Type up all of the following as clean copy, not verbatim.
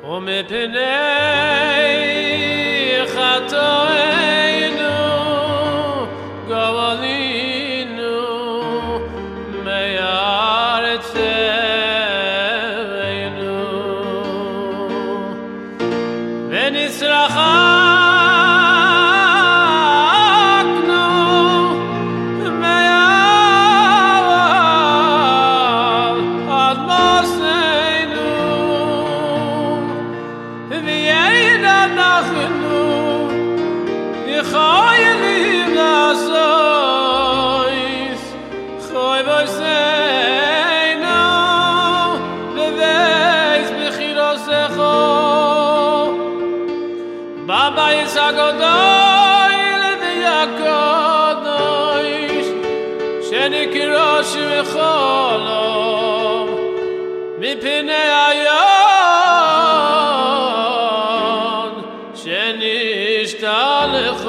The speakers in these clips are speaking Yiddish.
ומפני חטאינו גאלינו מארצנו ונצרכנו חיילים לעשויס חוי בויסנו בבייס בחירוסךו בבייס הגדול והקדוש שנקרא שמחולו מפני היום שנשתלך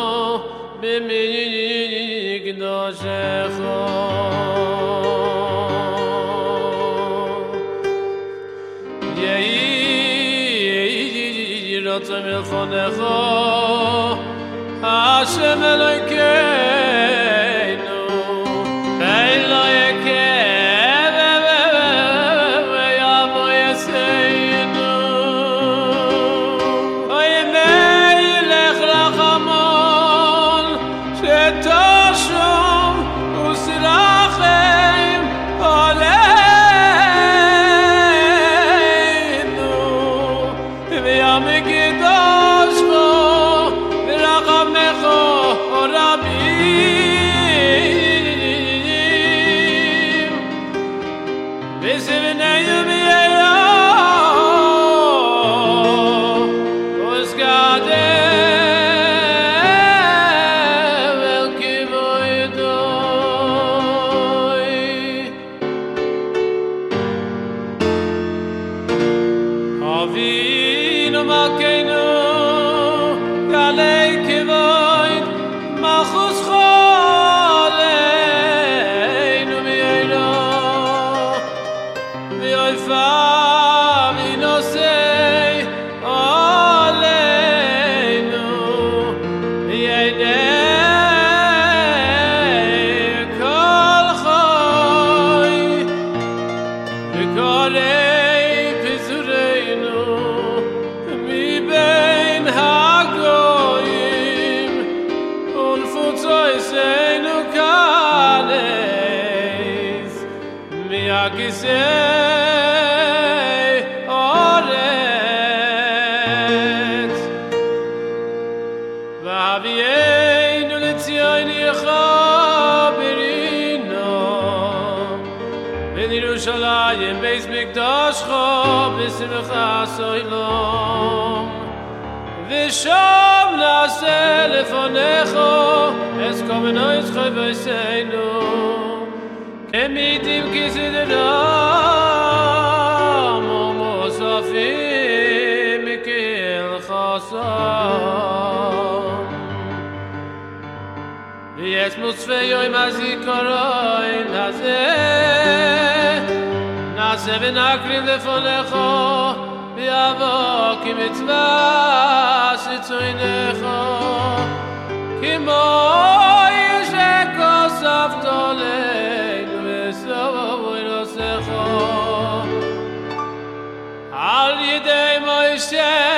במקדשך יהי רצון מלפניך השם אלוהינו ולא יקל ויבוא יעשנו אוי מלך רחמן שתשוב ותרחם עלינו ביום קדושך ורחמך רבים וזבנינו ביום וסגדם אל כבודוי אבינו מלכנו גלי כבוד מלכותך עלינו מהרה ויופיע ונושא עלינו ויהנה כל חי וקורא פזורינו מבין הגויים ולפוצוינו כנס מהכיסא אורץ והביאנו לציונך ברינו ולירושלים בית מקדשך בשמחה סוילום ושם נעשה לפניך אסקומנויס חבויסנו כמיתים כסדרם ומוספים מכל חסם ויש מוצפי יום הזיכרון הזה נעשה ונקריב לפניך ויבוא כמצווה שצוינך כמו שכוספת עלינו וסובו נושאך על ידי מוישה